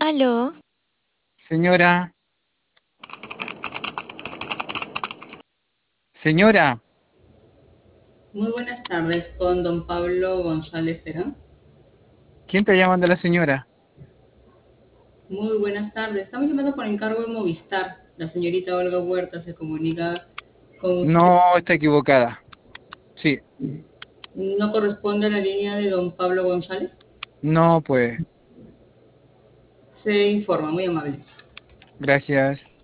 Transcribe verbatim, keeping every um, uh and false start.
Aló, Señora, señora, Muy buenas tardes con don Pablo González Terán. ¿quién está llamando a la señora? Muy buenas tardes. Estamos llamando por encargo de Movistar. La señorita Olga Huerta se comunica con usted. No, está equivocada. Sí, ¿No corresponde a la línea de don Pablo González? no, pues, Se informa, muy amable. gracias.